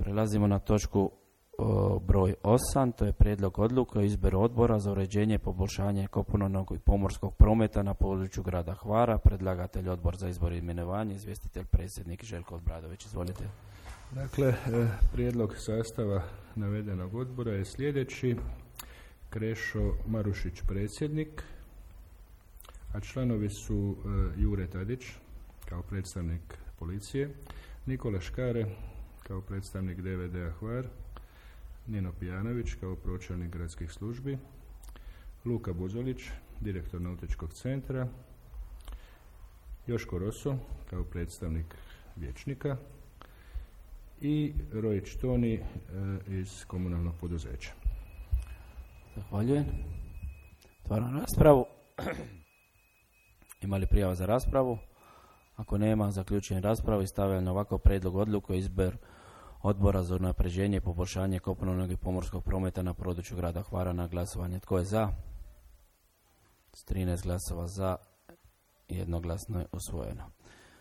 Prelazimo na točku broj 8, to je prijedlog odluke o izboru odbora za uređenje i poboljšanje kopnenog i pomorskog prometa na području grada Hvara. Predlagatelj odbor za izbor i imenovanje, izvjestitelj predsjednik Željko Obradović. Izvolite. Dakle, prijedlog sastava navedenog odbora je sljedeći: Krešo Marušić predsjednik, a članovi su Jure Tadić kao predstavnik policije, Nikola Škare kao predstavnik DVD-a Hvar, Nino Pijanović kao pročelnik gradskih službi, Luka Buzolić, direktor Nautičkog centra, Joško Roso kao predstavnik vijećnika i Rojić Toni iz komunalnog poduzeća. Zahvaljujem. Otvaram raspravu. Ima li prijava za raspravu? Ako nema, zaključujem raspravu i stavljam na ovakav prijedlog odluke o izboru odbora za unapređenje i poboljšanje kopnenog i pomorskog prometa na području grada Hvara na glasovanje. Tko je za? S 13 glasova za, jednoglasno je usvojeno.